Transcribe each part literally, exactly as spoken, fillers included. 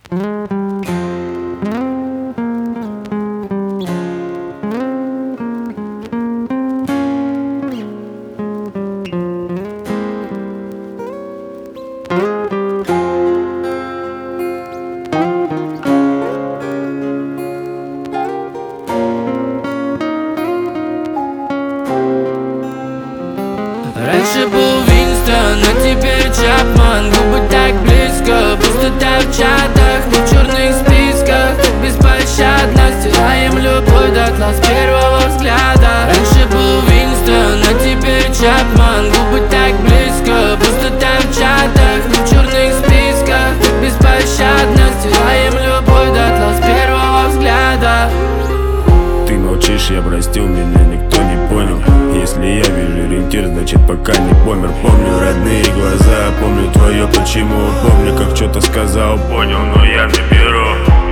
Раньше был Винстон, а теперь Чапман. Губы так близко, пустота в чатах, мы в черных списках. Так беспощадно стираем любовь дотла с первого взгляда. Раньше был Винстон, а теперь Чапман. Губы так близко, пустота в чатах, мы в черных списках. Так беспощадно стираем любовь дотла с первого взгляда. Ты молчишь, я простил, меня никто не понял. Если я вижу ориентир, значит пока не помер. Помню родные глаза, помню твое почему. Помню, как что-то сказал, понял, но я не беру.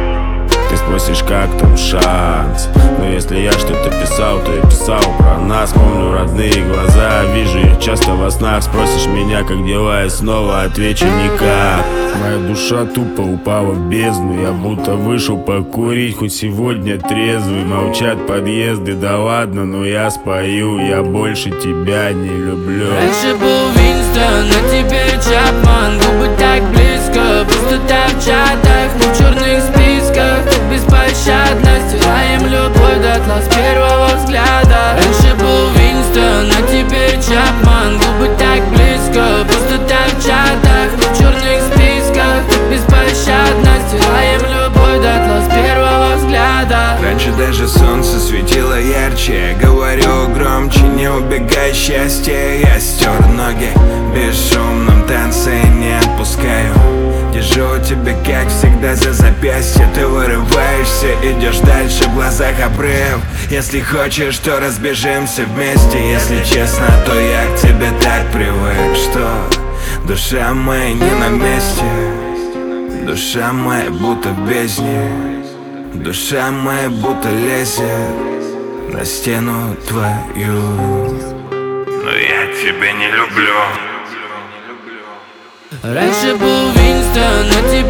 Ты спросишь, как там шанс, но если я что-то писал, то я писал про нас. Помню родные глаза, вижу их часто во снах. Спросишь меня, как дела, и снова отвечу никак. Моя душа тупо упала в бездну. Я будто вышел покурить, хоть сегодня трезвый. Молчат подъезды, да ладно, но я спою. Я больше тебя не люблю. Раньше был Винстон, а теперь Чапман. Губы так близко, пустота в чатах, мы в черных списках. Так беспощадно стираем любовь дотла с первого взгляда. Раньше был Винстон, а теперь Чапман. Губы так близко, пустота в чатах, мы в черных списках. Так беспощадно стираем любовь дотла с первого взгляда. Раньше даже солнце светило ярче. Я говорю громче, не убегай счастье. Я стер ноги в бесшумном танце и не отпускаю. Держу тебя, как всегда, за запястье. Ты вырываешься, идешь дальше, в глазах обрыв. Если хочешь, то разбежимся вместе. Если честно, то я к тебе так привык, что душа моя не на месте. Душа моя будто в бездне. Душа моя будто лезет на стену твою. Но я тебя не люблю. Раньше был Винстон, а теперь